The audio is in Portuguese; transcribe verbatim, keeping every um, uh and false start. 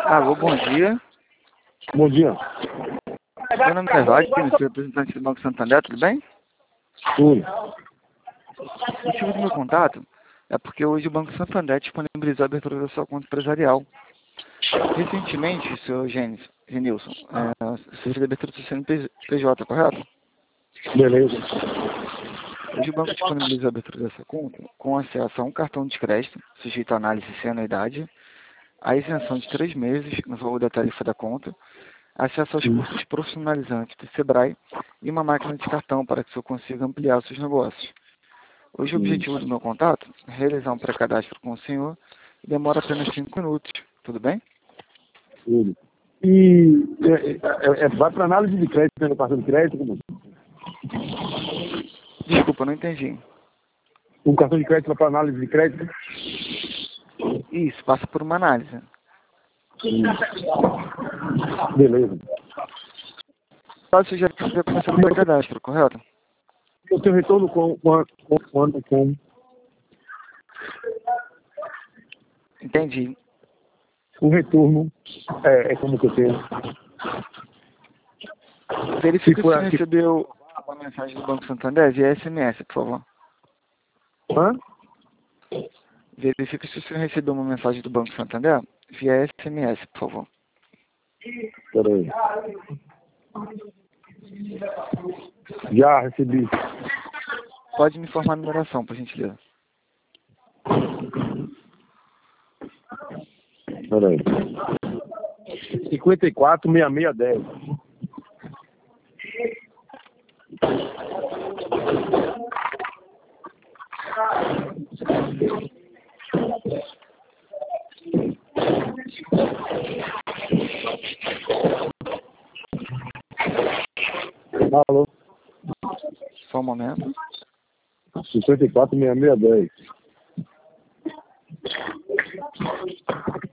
Alô, bom dia. Bom dia. Meu nome é Wagner, sou representante do Banco Santander, tudo bem? Tudo. O motivo do meu contato é porque hoje o Banco Santander disponibilizou a abertura da sua conta empresarial. Recentemente, senhor Gênesis, Genilson, é, você fez a abertura do seu C N P J, correto? Beleza. Hoje o banco disponibilizou a abertura dessa conta com acesso a um cartão de crédito, sujeito à análise sem anuidade, a isenção de três meses no valor da tarifa da conta, acesso aos cursos profissionalizantes do Sebrae e uma máquina de cartão para que o senhor consiga ampliar os seus negócios. Hoje o objetivo do meu contato é realizar um pré-cadastro com o senhor e demora apenas cinco minutos, tudo bem? Tudo. E é, é, é, vai para análise de crédito, né, no cartão de crédito? Como? Desculpa, não entendi. O cartão de crédito vai para análise de crédito? Isso, passa por uma análise. Hum. Beleza. Você já já começou o pré-cadastro, correto? Eu tenho retorno com quando com, com, com. Entendi. O retorno é, é como que eu tenho. Verifique se for, você recebeu uma mensagem do Banco Santander via S M S, por favor. Hã? Verifique se você recebeu uma mensagem do Banco Santander via S M S, por favor. Peraí. Já recebi. Pode me informar a numeração, por gentileza. Peraí. cinquenta e quatro, sessenta e seis, dez. Alô? Só um momento. cinquenta e quatro, sessenta e seis, dez.